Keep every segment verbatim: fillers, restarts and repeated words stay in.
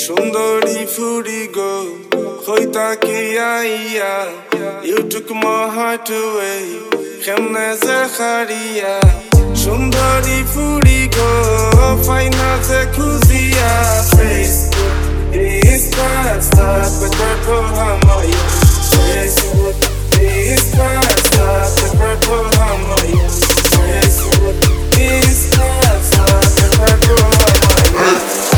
Sundari Furi go, Hoitaki Aya. You took my heart away, Khemna Zakharia. Sundari Furi go, Faina Zakuzia. Facebook, Insta, but purple Hamoya. Facebook, Insta, but purple Hamoya. Facebook, Insta, but purple Hamoya.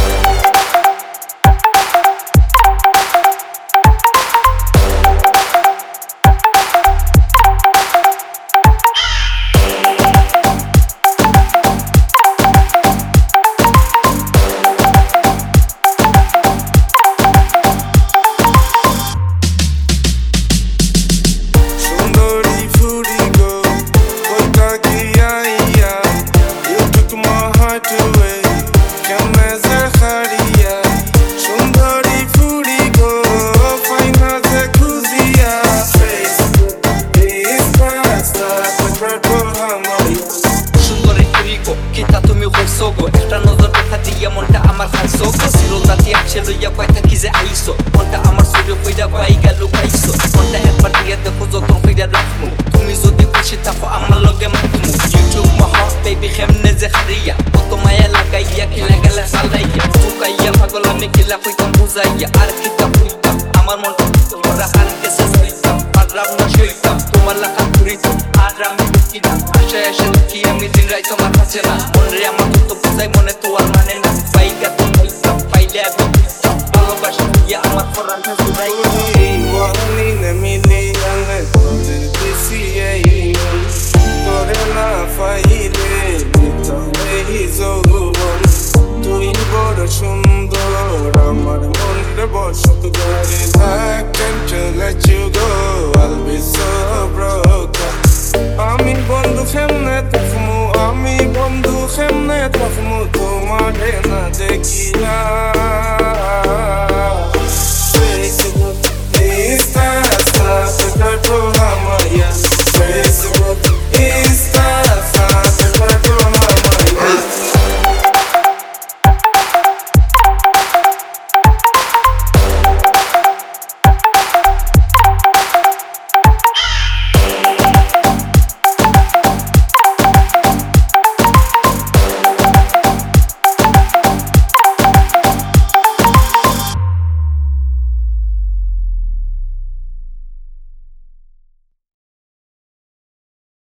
একটা নজর দেখা দিয়া মনটা আমার খাইছো সিরোলাতে আছে লইয়া কয়টা কি যে আইছো মনটা আমার সুরে কইরা পাই গেল পাইছো মনটা একবার দিয়া দেখো যতন কইরা রাখমু তুমি যদি খুশি থাকো আমার লগে মাতমু ইউটিউব মহা বেবি খেমনে যে হারিয়া কত মায়া লাগাইয়া খেলা গেলা সালাইয়া ফুকাইয়া পাগল আমি খেলা কইতাম বুঝাইয়া আর কিতা কইতাম আমার মনটা তোরা হারতে সাইতাম পারলাম না সইতাম তোমার লাগা ঘুরিতাম আর আমি কিনা আশা আশা কি আমি দিন রাত তোমার কাছে না মনে আমার তো বুঝাই মনে তো আর মানে না পাইগা তো কইতাম পাইলে আমি ভালোবাসা দিয়া আমার পরাণটা জুড়াই One in a million, let's go to the C A A.